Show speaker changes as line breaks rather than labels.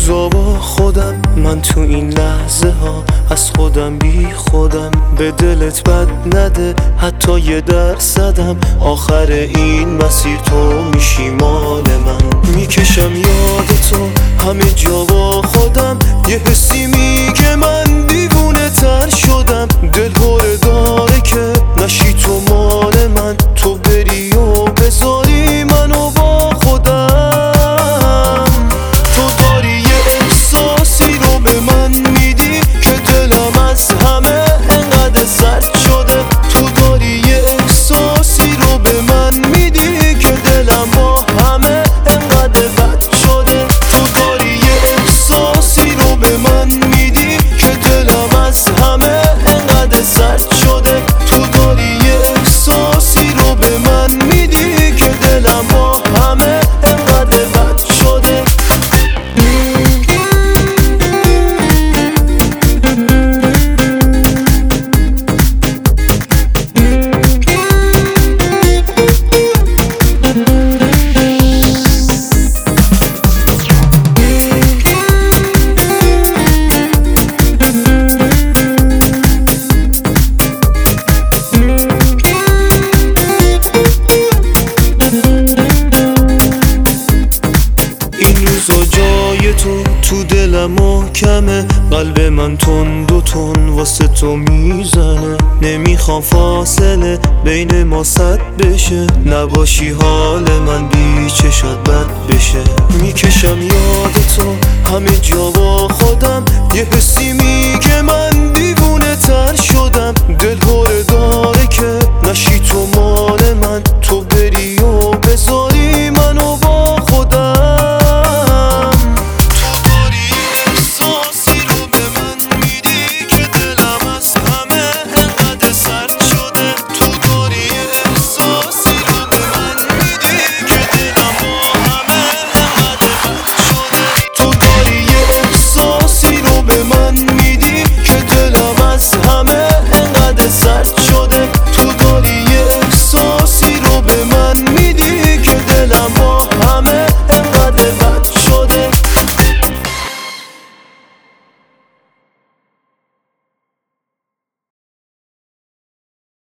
روزا با خودم، من تو این لحظه ها از خودم بی خودم. به دلت بد نده حتی یه درصدم، آخر این مسیر تو میشی مال من. میکشم یاد تو همه جا با خودم، یه حسی میگه من دیوونه تر شدم. دل هره داره که نشی تو مال من، تو بری و بذاری منو با خودم. تو داری یه احساسی رو به من میدی که دلم از همه انقدر سرد شده. تو داری یه احساسی رو به من میدی که دلم با همه انقدر بد شده. تو داری یه احساسی رو به من میدی که دلم از همه انقدر سرد شده. تو داری یه احساسی رو به من میدی که دلم با همه انقدر بد شده. جای تو دلم محکمه، قلب من تند و تند واسه تو میزنه. نمیخوام فاصله بین ما صد بشه، نباشی حال من بی چشات بد بشه. میکشم یاد تو همه جا با خودم، یه حسی